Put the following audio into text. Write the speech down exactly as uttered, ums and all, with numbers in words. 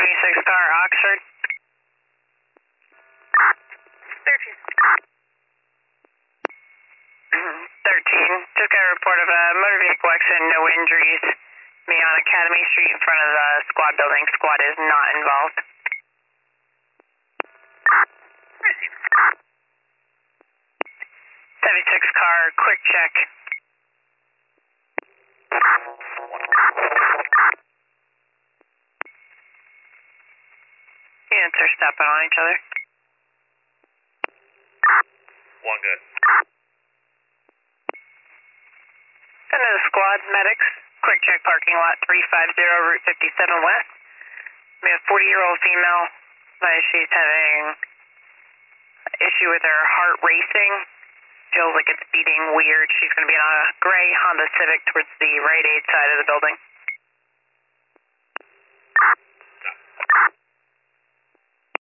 twenty-six car, Oxford. thirteen. thirteen. Just got a report of a motor vehicle accident, no injuries. Me on Academy Street in front of the squad building. Squad is not involved. Receive. seventy-six car, quick check. Units are stepping on each other. One good. Send to the squad, medics. Quick check parking lot three fifty, Route fifty-seven West. We have forty-year-old female. Uh, she's having issue with her heart racing. Feels like it's beating weird. She's going to be on a gray Honda Civic towards the right aid side of the building.